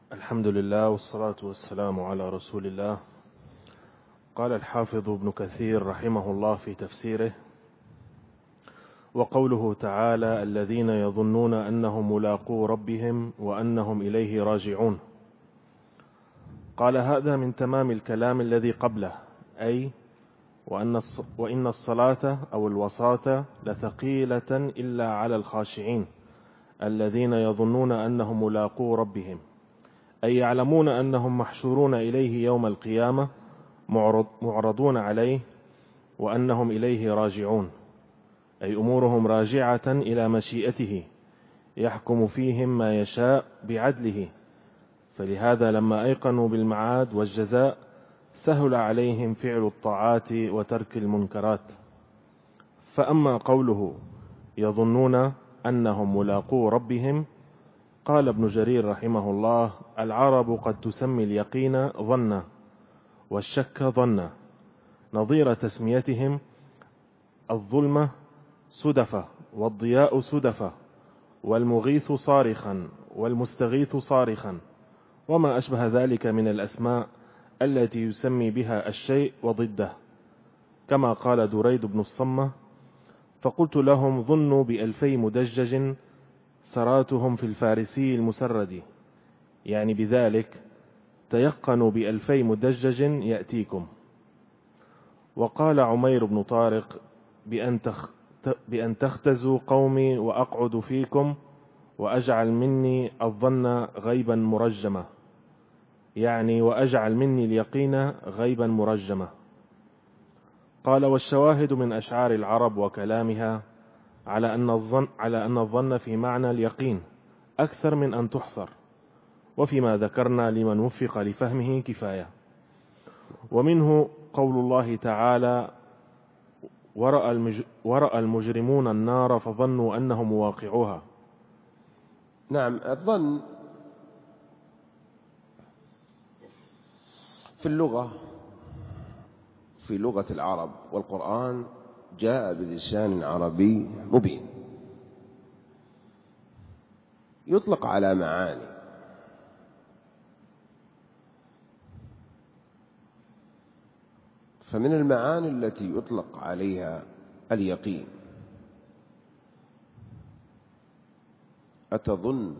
الحمد لله والصلاة والسلام على رسول الله. قال الحافظ ابن كثير رحمه الله في تفسيره: وقوله تعالى: الذين يظنون أنهم ملاقو ربهم وأنهم إليه راجعون. قال: هذا من تمام الكلام الذي قبله، أي وإن الصلاة أو الوصاة لثقيلة إلا على الخاشعين الذين يظنون أنهم ملاقو ربهم، أي يعلمون أنهم محشورون إليه يوم القيامة معرضون عليه وأنهم إليه راجعون، أي أمورهم راجعة إلى مشيئته يحكم فيهم ما يشاء بعدله. فلهذا لما أيقنوا بالمعاد والجزاء سهل عليهم فعل الطاعات وترك المنكرات. فأما قوله يظنون أنهم ملاقو ربهم، قال ابن جرير رحمه الله: العرب قد تسمي اليقين ظنا والشك ظنا، نظير تسميتهم الظلمة سدفة والضياء سدفة والمغيث صارخا والمستغيث صارخا، وما أشبه ذلك من الأسماء التي يسمي بها الشيء وضده. كما قال دريد بن الصمة: فقلت لهم ظنوا بألفي مدجج سراتهم في الفارسي المسرد، يعني بذلك تيقنوا بألفي مدجج يأتيكم. وقال عمير بن طارق: بأن تختزوا قومي وأقعد فيكم وأجعل مني الظن غيبا مرجمة، يعني وأجعل مني اليقين غيبا مرجمة. قال: والشواهد من أشعار العرب وكلامها على أن الظن في معنى اليقين أكثر من أن تحصر، وفيما ذكرنا لمن وفق لفهمه كفاية. ومنه قول الله تعالى: ورأى المجرمون النار فظنوا أنهم واقعوها. نعم، الظن في لغة العرب، والقرآن جاء بلسان عربي مبين، يطلق على معاني. فمن المعاني التي يطلق عليها اليقين: أتظن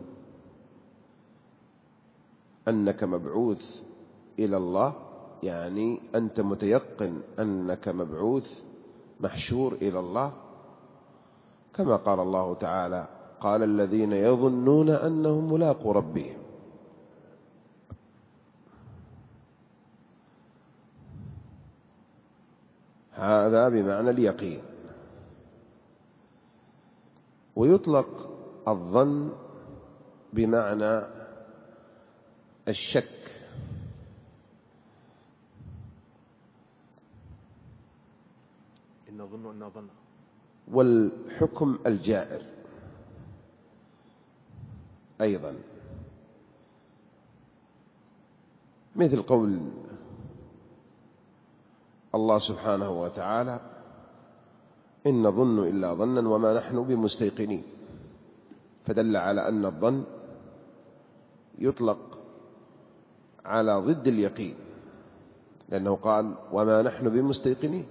أنك مبعوث إلى الله، يعني أنت متيقن أنك مبعوث محشور إلى الله، كما قال الله تعالى: قال الذين يظنون أنهم ملاقو ربهم. هذا بمعنى اليقين. ويطلق الظن بمعنى الشك، إن ظن أن ظن، والحكم الجائر أيضا، مثل قول الله سبحانه وتعالى: إن نظن إلا ظنا وما نحن بمستيقنين. فدل على أن الظن يطلق على ضد اليقين، لأنه قال: وما نحن بمستيقنين.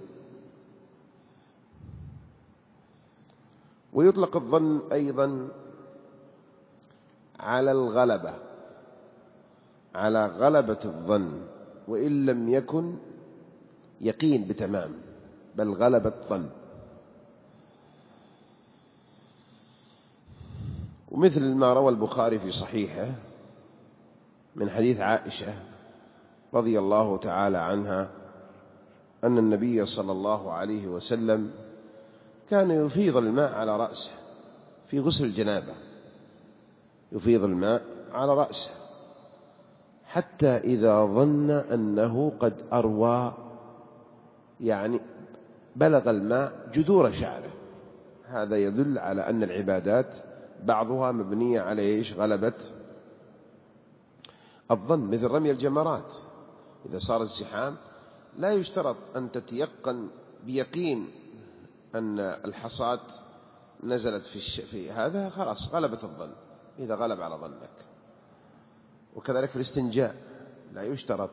ويطلق الظن أيضا على الغلبة، على غلبة الظن، وإن لم يكن يقين بتمام، بل غلبة ظن. ومثل ما روى البخاري في صحيحه من حديث عائشة رضي الله تعالى عنها أن النبي صلى الله عليه وسلم كان يفيض الماء على رأسه في غسل الجنابة، يفيض الماء على رأسه حتى إذا ظن أنه قد أروى، يعني بلغ الماء جذور شعره. هذا يدل على أن العبادات بعضها مبنية على إيش؟ غلبة الظن. مثل رمي الجمرات، إذا صار الزحام لا يشترط أن تتيقن بيقين أن الحصاة نزلت في هذا، خلاص غلبة الظن إذا غلب على ظنك. وكذلك في الاستنجاء لا يشترط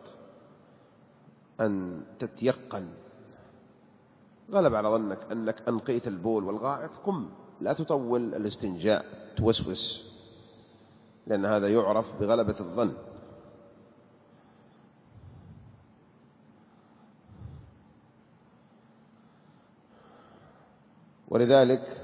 أن تتيقن. غلب على ظنك أنك أنقيت البول والغائط، قم، لا تطول الاستنجاء توسوس، لأن هذا يعرف بغلبة الظن. ولذلك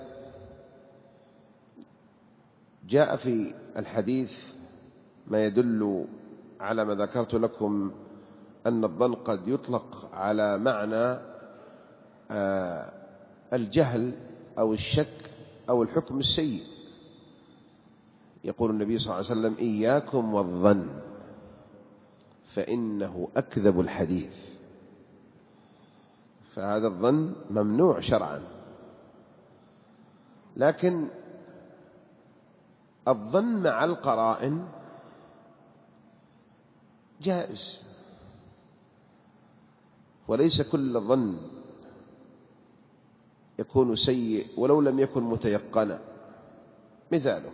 جاء في الحديث ما يدل على ما ذكرت لكم، أن الظن قد يطلق على معنى الجهل أو الشك أو الحكم السيء. يقول النبي صلى الله عليه وسلم: إياكم والظن فإنه أكذب الحديث. فهذا الظن ممنوع شرعا، لكن الظن مع القرائن جائز، وليس كل ظن يكون سيء ولو لم يكن متيقنا. مثاله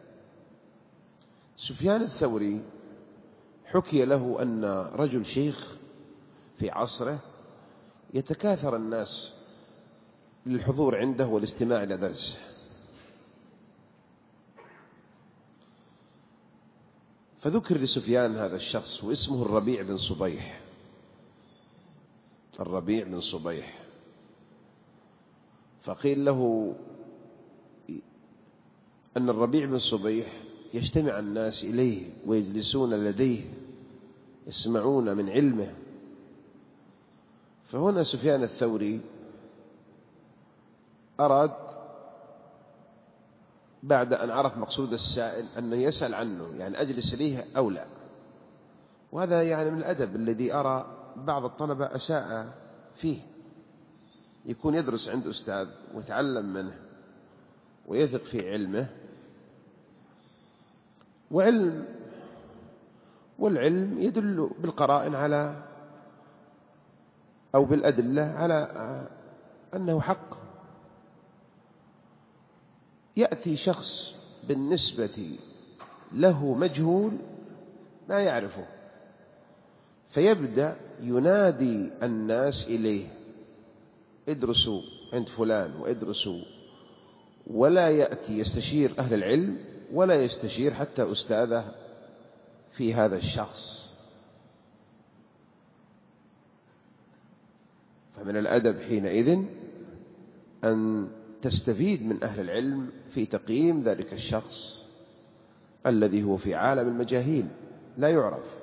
سفيان الثوري حكي له أن رجل شيخ في عصره يتكاثر الناس للحضور عنده والاستماع إلى درسه، فذكر لسفيان هذا الشخص واسمه الربيع بن صبيح. الربيع بن صبيح، فقيل له أن الربيع بن صبيح يجتمع الناس إليه ويجلسون لديه يسمعون من علمه. فهنا سفيان الثوري أراد بعد أن عرف مقصود السائل أنه يسأل عنه، يعني أجلس إليه أو لا. وهذا يعني من الأدب الذي أرى بعض الطلبة أساء فيه. يكون يدرس عند أستاذ ويتعلم منه ويثق في علمه، والعلم يدل بالقرائن على أو بالأدلة على أنه حق. يأتي شخص بالنسبة له مجهول لا يعرفه، فيبدأ ينادي الناس إليه: ادرسوا عند فلان وادرسوا، ولا يأتي يستشير أهل العلم ولا يستشير حتى أستاذه في هذا الشخص. فمن الأدب حينئذ أن تستفيد من أهل العلم في تقييم ذلك الشخص الذي هو في عالم المجاهيل لا يعرف.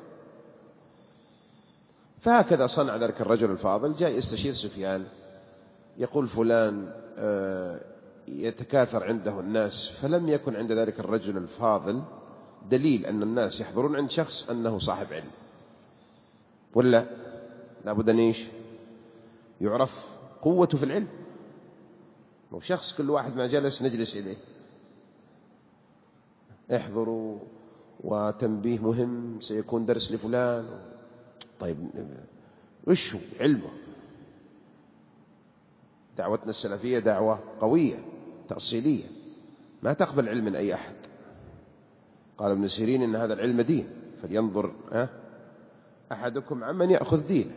فهكذا صنع ذلك الرجل الفاضل، جاء يستشير سفيان، يقول فلان يتكاثر عنده الناس، فلم يكن عند ذلك الرجل الفاضل دليل أن الناس يحضرون عند شخص أنه صاحب علم، ولا لابد أن يعرف قوته في العلم. وشخص كل واحد ما جلس نجلس إليه، احضروا وتنبيه مهم سيكون درس لفلان. طيب وش هو علمه؟ دعوتنا السلفية دعوة قوية تأصيلية، ما تقبل علم من أي أحد. قال ابن سيرين: إن هذا العلم دين، فلينظر أحدكم عمن يأخذ دينه.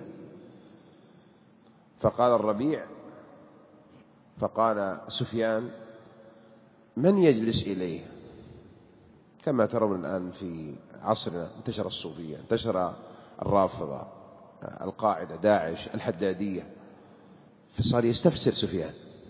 فقال الربيع، فقال سفيان: من يجلس إليه؟ كما ترون الآن في عصرنا انتشر الصوفية، انتشر الرافضة، القاعدة، داعش، الحدادية، فصار يستفسر سفيان: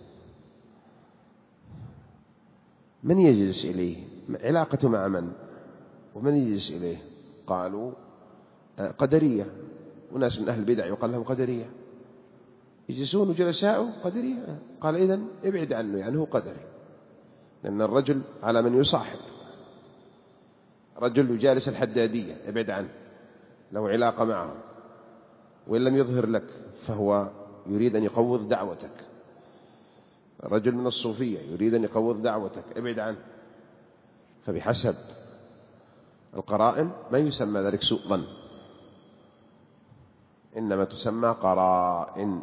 من يجلس إليه؟ علاقته مع من؟ ومن يجلس إليه؟ قالوا قدرية، وناس من أهل البدع يقال لهم قدرية، يجلسون جلساء قدرية. قال: إذن ابعد عنه، يعني هو قدري، لأن الرجل على من يصاحب. رجل يجالس الحدادية ابعد عنه، له علاقة معه، وإن لم يظهر لك فهو يريد أن يقوض دعوتك. رجل من الصوفية يريد أن يقوض دعوتك، ابعد عنه. فبحسب القرائن ما يسمى ذلك سوء ظن، إنما تسمى قرائن.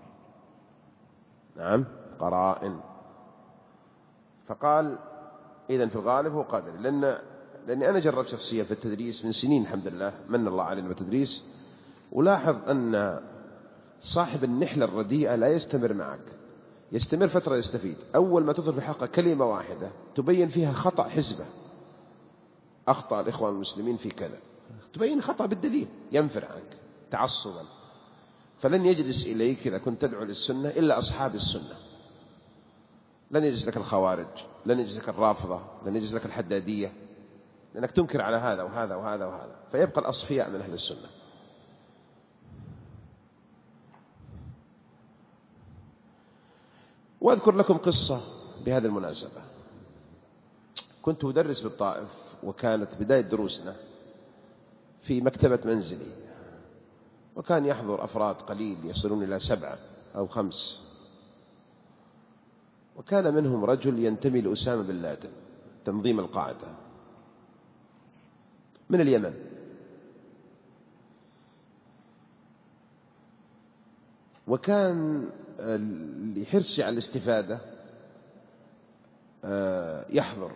نعم، قرائن. فقال: إذن في الغالب هو قادر، لأن لأني أنا جربت شخصيا في التدريس من سنين الحمد لله، من الله علينا بالتدريس، ولاحظ أن صاحب النحلة الرديئة لا يستمر معك، يستمر فترة يستفيد. أول ما تظهر في الحلقة كلمة واحدة تبين فيها خطأ حزبة، أخطأ الإخوان المسلمين في كذا، تبين خطأ بالدليل، ينفر عنك تعصبا. فلن يجلس إليك إذا كنت تدعو للسنة إلا أصحاب السنة، لن يجلس لك الخوارج، لن يجلس لك الرافضة، لن يجلس لك الحدادية، لأنك تنكر على هذا وهذا وهذا وهذا، فيبقى الأصفياء من أهل السنة. وأذكر لكم قصة بهذه المناسبة. كنت أدرس بالطائف، وكانت بداية دروسنا في مكتبة منزلي، وكان يحضر أفراد قليل يصلون إلى 7 أو 5، وكان منهم رجل ينتمي لأسامة بن لادن تنظيم القاعدة من اليمن. وكان لحرصي على الاستفادة يحضر،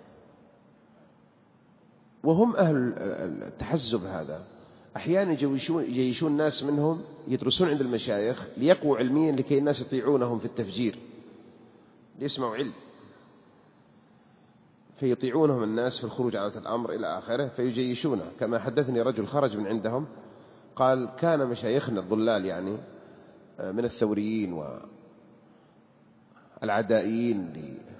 وهم أهل التحزب هذا أحيانا يجيشون ناس منهم يدرسون عند المشايخ ليقووا علميا لكي الناس يطيعونهم في التفجير، ليسمعوا علم، فيطيعونهم الناس في الخروج على الأمر إلى آخره، فيجيشونه. كما حدثني رجل خرج من عندهم قال كان مشايخنا الضلال يعني من الثوريين والعدائيين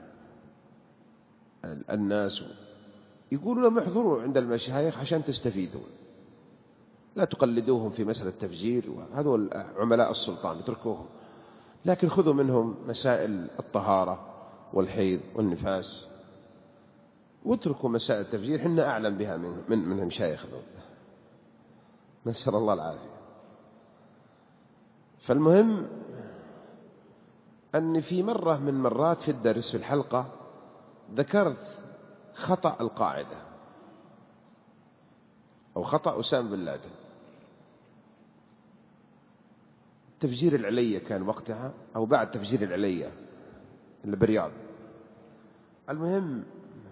للناس يقولوا لهم احضروا عند المشايخ عشان تستفيدون، لا تقلدوهم في مسألة التفجير، وهذول عملاء السلطان اتركوهم، لكن خذوا منهم مسائل الطهارة والحيض والنفاس، واتركوا مسائل التفجير، حنا أعلم بها من مشايخنا، نسأل الله العافية. فالمهم أني في مرة من مرات في الدرس في الحلقة ذكرت خطأ القاعدة أو خطأ أسامة بن لادن. تفجير العلية كان وقتها أو بعد تفجير العلية اللي بالرياض. المهم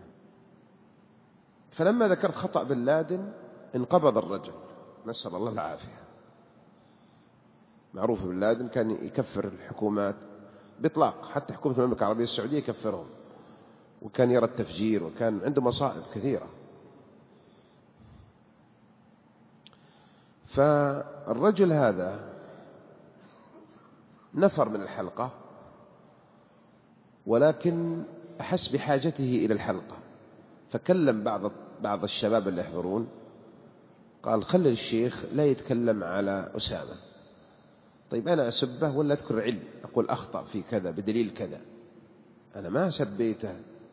فلما ذكرت خطأ بن لادن انقبض الرجل، نسأل الله العافية. معروف بن لادن كان يكفر الحكومات بإطلاق، حتى حكومة المملكة العربية السعودية يكفرهم، وكان يرى التفجير، وكان عنده مصائب كثيرة. فالرجل هذا نفر من الحلقة، ولكن أحس بحاجته إلى الحلقة، فكلم بعض الشباب اللي يحضرون، قال خلي الشيخ لا يتكلم على أسامة. طيب أنا أسبه ولا أذكر علم، أقول أخطأ في كذا بدليل كذا، أنا ما سبيته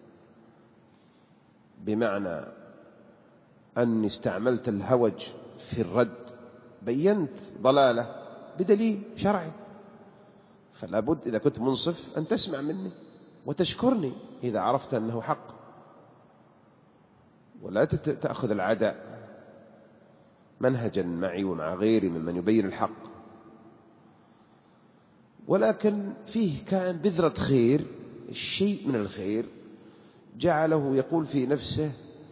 بمعنى أني استعملت الهوج في الرد، بينت ضلاله بدليل شرعي، فلا بد إذا كنت منصف أن تسمع مني وتشكرني إذا عرفت أنه حق، ولا تأخذ العداء منهجا معي ومع غيري ممن يبين الحق. ولكن فيه كان بذرة خير، الشيء من الخير جعله يقول في نفسه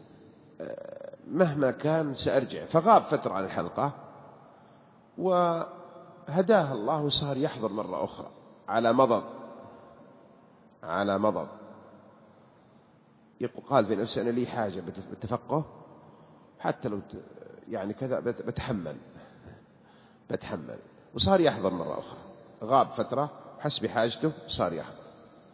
مهما كان سأرجع، فغاب فترة عن الحلقة، وهداه الله وصار يحضر مرة أخرى على مضض. قال في نفسه أنا لي حاجة بالتفقه، حتى لو يعني كذا بتحمل، وصار يحضر مرة أخرى. غاب فترة حسب حاجته صار يحضر.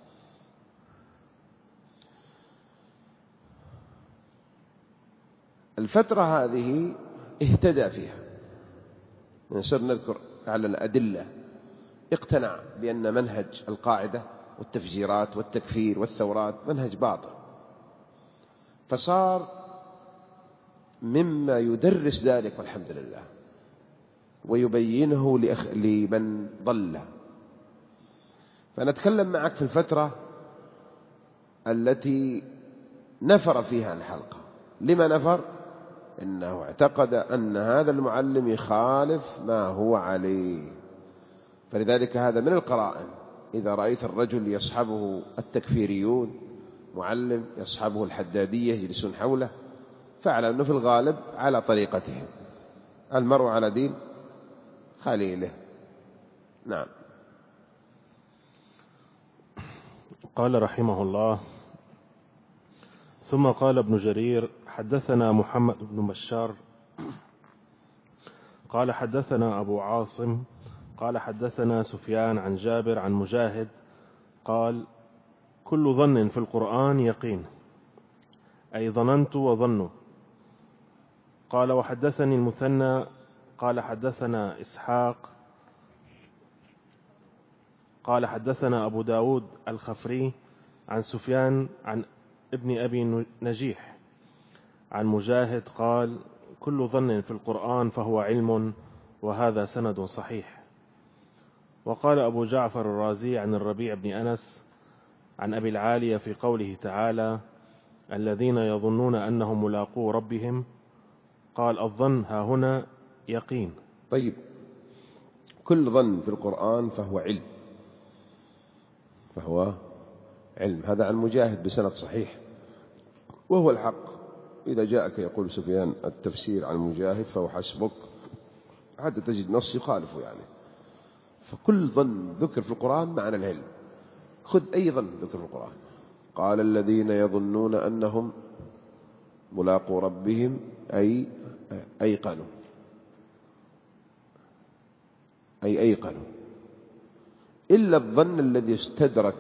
الفترة هذه اهتدى فيها، نصير نذكر على الأدلة، اقتنع بأن منهج القاعدة والتفجيرات والتكفير والثورات منهج باطل، فصار مما يدرس ذلك والحمد لله، ويبينه لمن ضل. فنتكلم معك في الفترة التي نفر فيها الحلقة. لما نفر؟ إنه اعتقد أن هذا المعلم يخالف ما هو عليه. فلذلك هذا من القرائن، إذا رأيت الرجل يصحبه التكفيريون، معلم يصحبه الحدادية يجلسون حوله، فاعلم أنه في الغالب على طريقتهم، المرء على دين خليله. نعم. قال رحمه الله: ثم قال ابن جرير: حدثنا محمد بن بشار قال حدثنا أبو عاصم قال حدثنا سفيان عن جابر عن مجاهد قال: كل ظن في القرآن يقين، أي ظننت وظنوا. قال: وحدثني المثنى قال حدثنا إسحاق قال حدثنا أبو داود الخفري عن سفيان عن ابن أبي نجيح عن مجاهد قال: كل ظن في القرآن فهو علم، وهذا سند صحيح. وقال أبو جعفر الرازي عن الربيع بن أنس عن أبي العالية في قوله تعالى: الذين يظنون أنهم ملاقو ربهم، قال: الظن ها هنا يقين. طيب، كل ظن في القرآن فهو علم، هذا عن مجاهد بسند صحيح، وهو الحق. إذا جاءك يقول سفيان التفسير عن مجاهد فهو حسبك، حتى تجد نص يخالفه يعني. فكل ظن ذكر في القرآن معنى العلم. خذ أي ظن ذكر في القرآن، قال الذين يظنون أنهم ملاقو ربهم، أي أيقنوا، إلا الظن الذي استدرك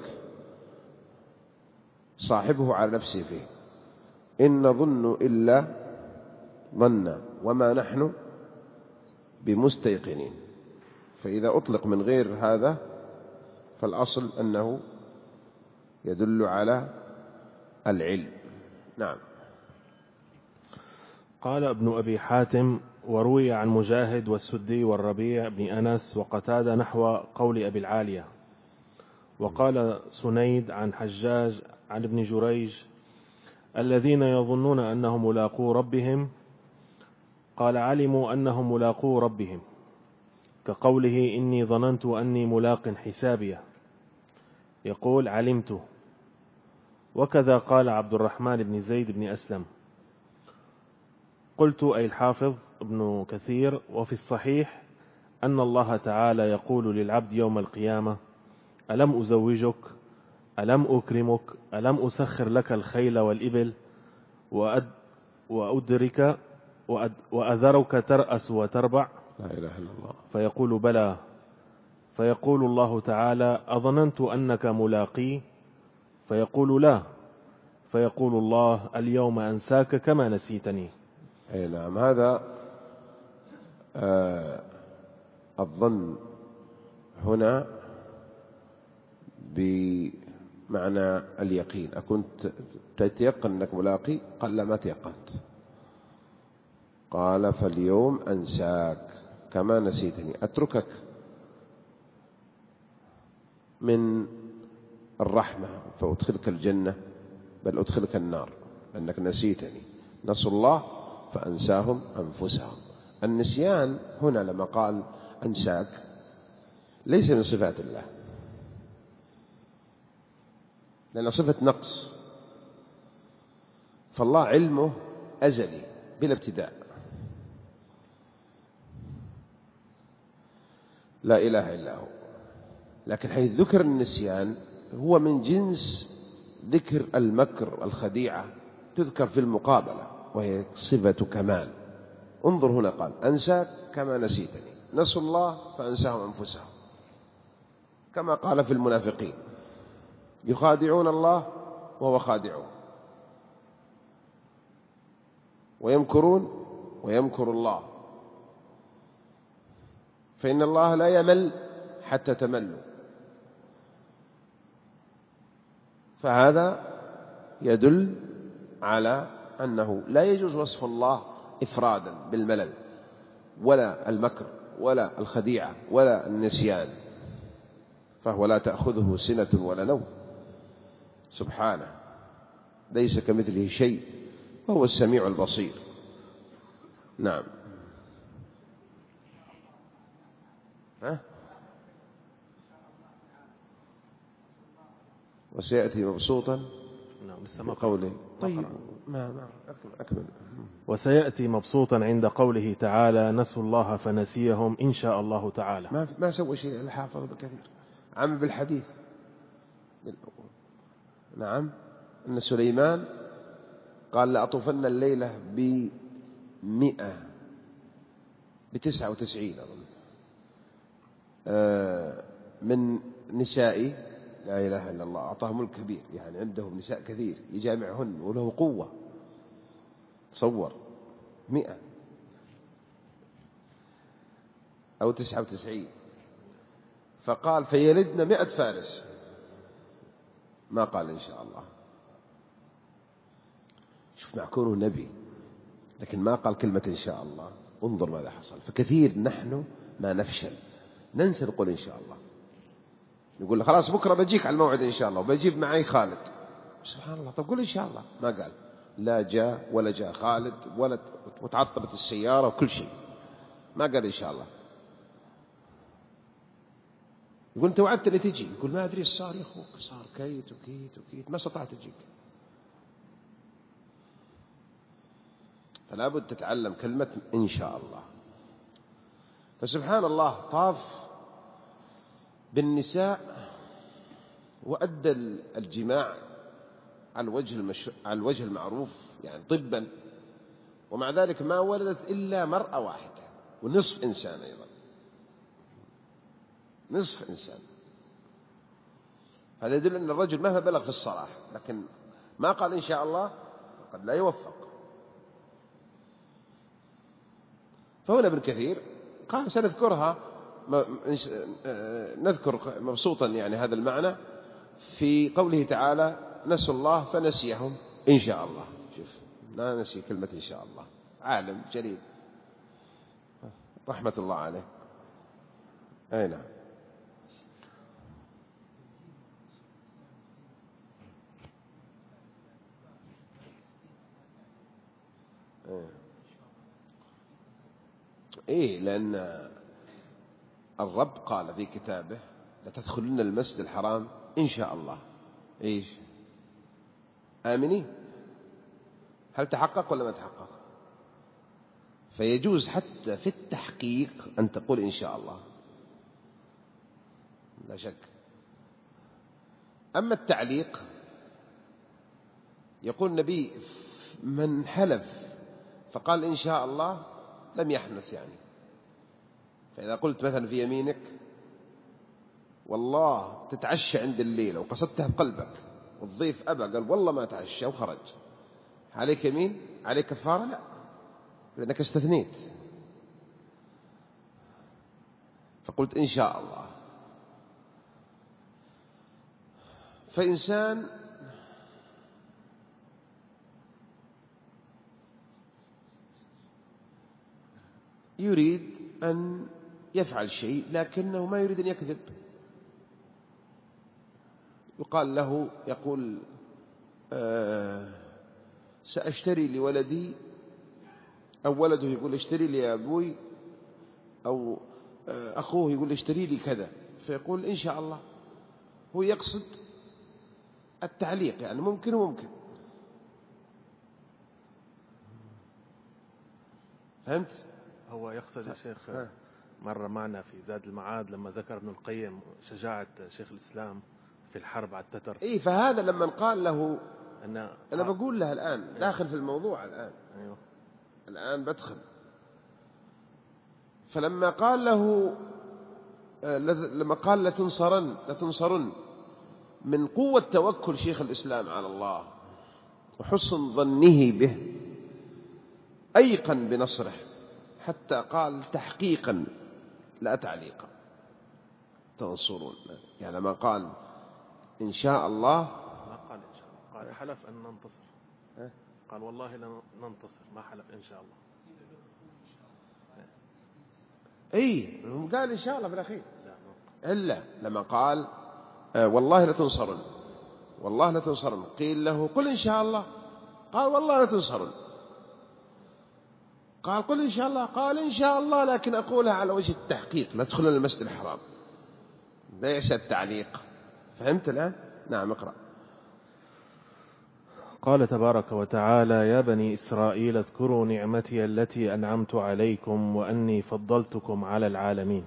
صاحبه على نفسه فيه. إن نظن إلا ظنا وما نحن بمستيقنين. فإذا أطلق من غير هذا فالأصل أنه يدل على العلم. نعم. قال ابن أبي حاتم: وروي عن مجاهد والسدي والربيع بن أنس وقتادة نحو قول أبي العالية. وقال سنيد عن حجاج عن ابن جريج: الذين يظنون أنهم ملاقو ربهم، قال: علموا أنهم ملاقو ربهم، كقوله: إني ظننت أني ملاق حسابيه، يقول: علمت. وكذا قال عبد الرحمن بن زيد بن أسلم. قلت أي الحافظ ابن كثير: وفي الصحيح أن الله تعالى يقول للعبد يوم القيامة: ألم أزوجك، ألم أكرمك، ألم أسخر لك الخيل والإبل، وأدرك وأذرك ترأس وتربع؟ لا إله إلا الله. فيقول: بلى. فيقول الله تعالى: أظننت أنك ملاقي؟ فيقول: لا. فيقول الله: اليوم أنساك كما نسيتني. أي نعم. هذا الظن هنا بمعنى اليقين. أكنت تتيقن أنك ملاقي؟ قال: لا، ما تيقنت. قال: فاليوم أنساك كما نسيتني، أتركك من الرحمة فأدخلك الجنة، بل أدخلك النار لأنك نسيتني. نسوا الله فأنساهم أنفسهم. النسيان هنا لما قال أنساك ليس من صفات الله، لأن صفة نقص، فالله علمه أزلي بلا ابتداء، لا إله إلا هو. لكن حيث ذكر النسيان هو من جنس ذكر المكر، الخديعة تذكر في المقابلة، وهي صفة كمال. انظر هنا قال: أنساك كما نسيتني. نسوا الله فأنساهم أنفسهم، كما قال في المنافقين: يخادعون الله وهو خادعهم، ويمكرون ويمكر الله، فإن الله لا يمل حتى تملوا. فهذا يدل على أنه لا يجوز وصف الله إفرادا بالملل ولا المكر ولا الخديعة ولا النسيان، فهو لا تأخذه سنة ولا نوم سبحانه، ليس كمثله شيء، وهو السميع البصير. نعم. وسيأتي مبسوطا بقوله. طيب، ما أكمل. وسيأتي مبسوطا عند قوله تعالى نسوا الله فنسيهم إن شاء الله تعالى. ما سوى شيء الحافظ ابن كثير، عم بالحديث. نعم، أن سليمان قال لأطوفن الليلة ب99 أظن من نسائي، لا إله إلا الله، أعطاه ملك كبير، يعني عندهم نساء كثير يجامعهن وله قوة. تصور 100 أو 99. فقال فيلدنا 100 فارس، ما قال إن شاء الله. شوف مع كونه نبي لكن ما قال كلمة إن شاء الله. انظر ماذا حصل. فكثير نحن ما نفشل، ننسى نقول إن شاء الله، نقول له خلاص بكرة بجيك على الموعد إن شاء الله وبجيب معي خالد. سبحان الله، طب قول إن شاء الله. ما قال، لا جاء ولا جاء خالد وتعطلت السيارة وكل شيء، ما قال إن شاء الله. يقول أنت وعدتني تجي، يقول ما أدري إيش صار يا أخوك، صار كيت وكيت وكيت ما استطعت أجيك. فلا بد تتعلم كلمة إن شاء الله. فسبحان الله طاف بالنساء وأدى الجماع على الوجه المعروف، يعني طبا، ومع ذلك ما ولدت إلا مرأة واحدة ونصف إنسان، أيضا نصف إنسان. هذا يدل أن الرجل مهما بلغ في الصلاح لكن ما قال إن شاء الله قد لا يوفق. فهنا ابن كثير قال سنذكرها، نذكر مبسوطا يعني هذا المعنى في قوله تعالى نسوا الله فنسيهم إن شاء الله. شوف، لا نسي كلمة إن شاء الله. عالم جليل رحمة الله عليه. أي نعم. إيه، لأن الرب قال في كتابه لتدخلن المسجد الحرام إن شاء الله. إيش آمنين؟ هل تحقق ولا ما تحقق؟ فيجوز حتى في التحقيق أن تقول إن شاء الله، لا شك. أما التعليق يقول النبي من حلف فقال إن شاء الله لم يحنث، يعني فإذا قلت مثلا في يمينك والله تتعشى عند الليل وقصدتها بقلبك والضيف أبى قال والله ما تعشى وخرج، عليك يمين؟ عليك كفارة؟ لا، لأنك استثنيت. فقلت إن شاء الله. فإنسان يريد أن يفعل شيء لكنه ما يريد أن يكذب، يقال له، يقول سأشتري لولدي، أو ولده يقول اشتري لي يا أبوي، أو أخوه يقول اشتري لي كذا، فيقول إن شاء الله. هو يقصد التعليق، يعني ممكن وممكن. فهمت؟ هو يقصد يا شيخ مرة معنا في زاد المعاد لما ذكر ابن القيم شجاعة شيخ الإسلام في الحرب على التتر. إيه، فهذا لما قال له أنا بقول له الآن داخل في الموضوع الآن. أيوه. الآن بدخل. فلما قال له لما قال لتنصرن من قوة توكل شيخ الإسلام على الله وحسن ظنه به أيقن بنصره، حتى قال تحقيقا لا تعليقا تنصرون. يعني لما قال إن شاء الله ما قال إن شاء الله، قال حلف أن ننتصر. قال والله لن ننتصر، ما حلف إن شاء الله. إيه، قال إن شاء الله في الأخير. إلا لما قال والله لتنصرن، والله لتنصرن، قيل له قل إن شاء الله، قال والله لتنصرن. قال قل إن شاء الله، قال إن شاء الله لكن أقولها على وجه التحقيق، لا تدخلون المسجد الحرام، ليس التعليق. فهمت الآن؟ نعم، اقرأ. قال تبارك وتعالى: يا بني إسرائيل اذكروا نعمتي التي أنعمت عليكم وأني فضلتكم على العالمين.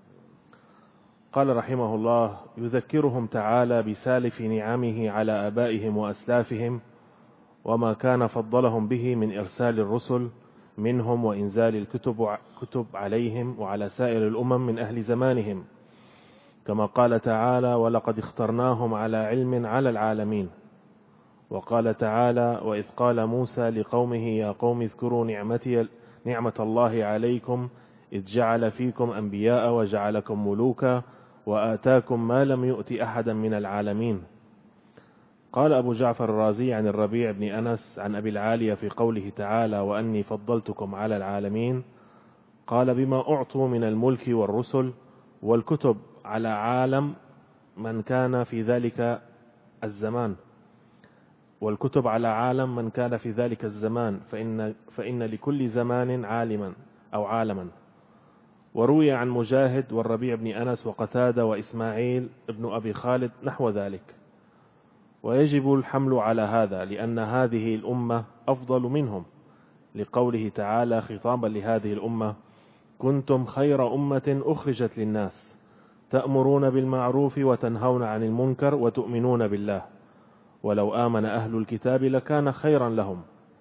قال رحمه الله: يذكرهم تعالى بسالف نعمه على آبائهم وأسلافهم وما كان فضلهم به من إرسال الرسل منهم وإنزال الكتب عليهم وعلى سائر الأمم من أهل زمانهم، كما قال تعالى: ولقد اخترناهم على علم على العالمين. وقال تعالى: وإذ قال موسى لقومه يا قوم اذكروا نعمة الله عليكم إذ جعل فيكم أنبياء وجعلكم ملوكا وآتاكم ما لم يؤت أحدا من العالمين. قال أبو جعفر الرازي عن الربيع بن أنس عن أبي العالية في قوله تعالى: وأني فضلتكم على العالمين، قال: بما أعطوا من الملك والرسل والكتب على عالم من كان في ذلك الزمان، والكتب على عالم من كان في ذلك الزمان، فإن لكل زمان عالما أو عالما. وروي عن مجاهد والربيع بن أنس وقتادة وإسماعيل ابن أبي خالد نحو ذلك. ويجب الحمل على هذا لأن هذه الأمة أفضل منهم، لقوله تعالى خطابا لهذه الأمة: كنتم خير أمة أخرجت للناس تأمرون بالمعروف وتنهون عن المنكر وتؤمنون بالله ولو آمن أهل الكتاب لكان خيرا لهم.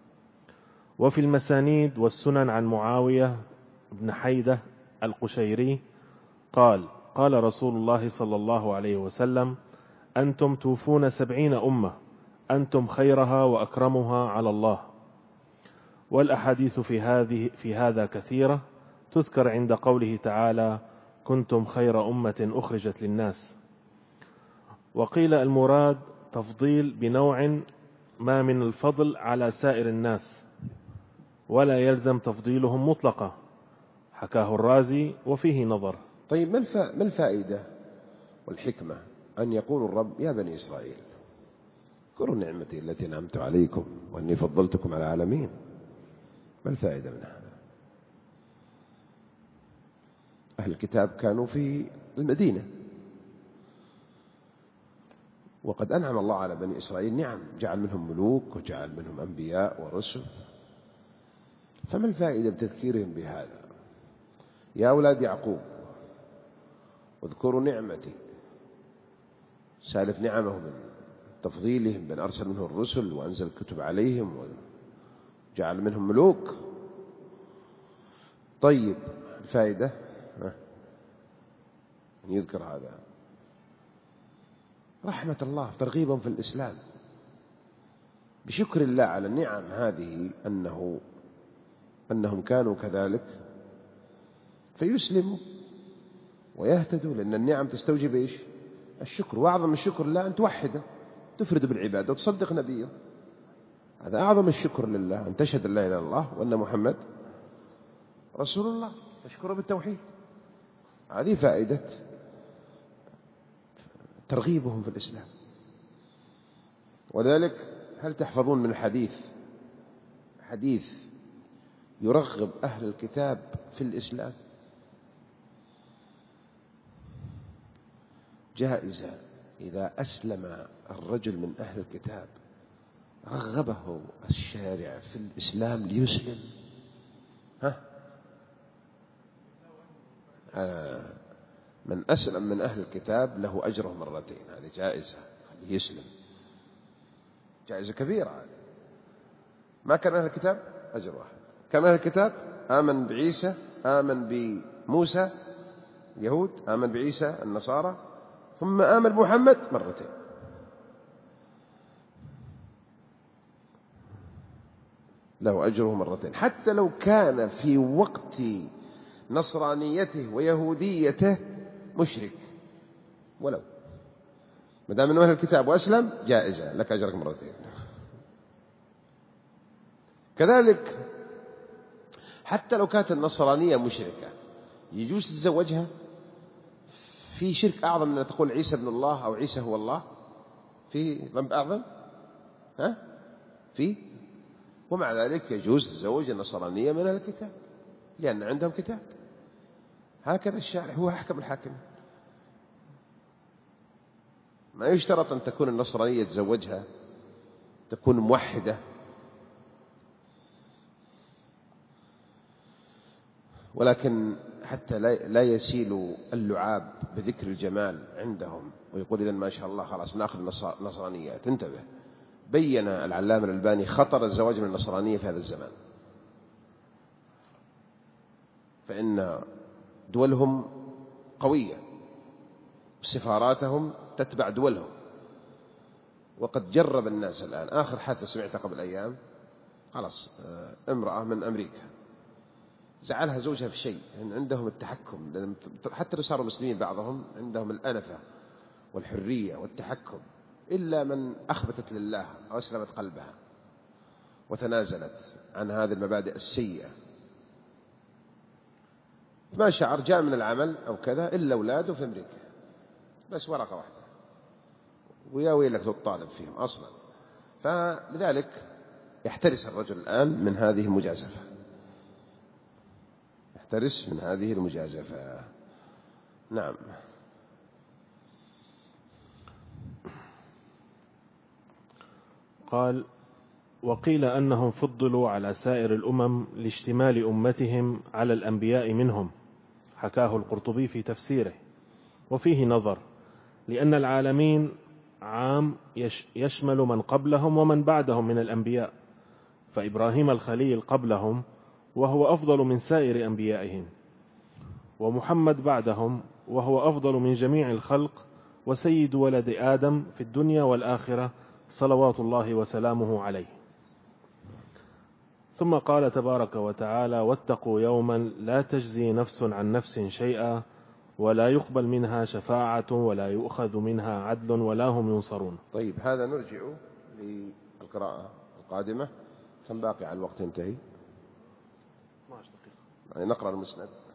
وفي المسانيد والسنن عن معاوية بن حيدة القشيري قال: قال رسول الله صلى الله عليه وسلم: أنتم توفون 70 أمة أنتم خيرها وأكرمها على الله. والأحاديث في هذا كثيرة، تذكر عند قوله تعالى: كنتم خير أمة أخرجت للناس. وقيل المراد تفضيل بنوع ما من الفضل على سائر الناس، ولا يلزم تفضيلهم مطلقة، حكاه الرازي وفيه نظر. طيب ما الفائدة والحكمة أن يقول الرب: يا بني إسرائيل اذكروا نعمتي التي أنعمت عليكم وأني فضلتكم على العالمين؟ ما الفائدة من هذا؟ أهل الكتاب كانوا في المدينة، وقد أنعم الله على بني إسرائيل نعم، جعل منهم ملوك وجعل منهم أنبياء ورسل، فما الفائدة بتذكيرهم بهذا؟ يا أولاد يعقوب واذكروا نعمتي، سالف نعمه من تفضيلهم بأن أرسل منهم الرسل وأنزل الكتب عليهم وجعل منهم ملوك. طيب الفائدة أن يذكر هذا رحمة الله ترغيبا في الإسلام، بشكر الله على النعم هذه أنهم كانوا كذلك فيسلموا ويهتدوا، لأن النعم تستوجب إيش؟ الشكر. وأعظم الشكر لله أن توحده، تفرد بالعبادة وتصدق نبيه، هذا أعظم الشكر لله، أن تشهد لا إله إلا الله وأن محمد رسول الله، تشكره بالتوحيد. هذه فائدة ترغيبهم في الإسلام. وذلك هل تحفظون من حديث يرغب أهل الكتاب في الإسلام؟ جائزة إذا أسلم الرجل من أهل الكتاب رغبه الشارع في الإسلام ليسلم، من أسلم من أهل الكتاب له أجره مرتين، هذه جائزة، خليه يسلم، جائزة كبيرة هذه. ما كان أهل الكتاب أجر واحد، كان أهل الكتاب آمن بعيسى، آمن بموسى اليهود، آمن بعيسى النصارى، ثم آمن بمحمد مرتين، له أجره مرتين، حتى لو كان في وقت نصرانيته ويهوديته مشرك، ولو ما دام انه اهل الكتاب واسلم جائزه، لك اجرك مرتين. كذلك حتى لو كانت النصرانيه مشركه يجوز تتزوجها؟ في شرك اعظم من ان تقول عيسى ابن الله او عيسى هو الله؟ في ذنب اعظم؟ في. ومع ذلك يجوز تتزوج النصرانيه من اهل الكتاب لان عندهم كتاب. هكذا الشارع هو أحكم الحاكم، ما يشترط أن تكون النصرانية تزوجها تكون موحدة، ولكن حتى لا يسيل اللعاب بذكر الجمال عندهم ويقول إذن ما شاء الله خلاص نأخذ النصرانيات. انتبه، بين العلامة الألباني خطر الزواج من النصرانية في هذا الزمان، فإن دولهم قوية سفاراتهم تتبع دولهم. وقد جرب الناس الآن، آخر حادثة سمعتها قبل أيام، خلاص امرأة من أمريكا زعلها زوجها في شيء، عندهم التحكم، حتى لو صاروا مسلمين بعضهم عندهم الأنفة والحرية والتحكم، إلا من أخبتت لله أو أسلمت قلبها وتنازلت عن هذه المبادئ السيئة. ما شعر جاء من العمل أو كذا إلا أولاده في أمريكا، بس ورقة واحدة، ويا ويلك تطالب فيهم أصلا. فلذلك يحترس الرجل الآن من هذه المجازفة، يحترس من هذه المجازفة. نعم. قال: وقيل أنهم فضلوا على سائر الأمم لاشتمال أمتهم على الأنبياء منهم، حكاه القرطبي في تفسيره. وفيه نظر، لأن العالمين عام يشمل من قبلهم ومن بعدهم من الأنبياء، فإبراهيم الخليل قبلهم وهو أفضل من سائر أنبيائهم، ومحمد بعدهم وهو أفضل من جميع الخلق وسيد ولد آدم في الدنيا والآخرة صلوات الله وسلامه عليه. ثم قال تبارك وتعالى: واتقوا يوما لا تجزي نفس عن نفس شيئا ولا يقبل منها شفاعة ولا يؤخذ منها عدل ولا هم ينصرون. طيب، هذا نرجع للقراءة القادمة. كم باقي على الوقت ينتهي؟ 12 دقيقة. يعني نقرأ المسند.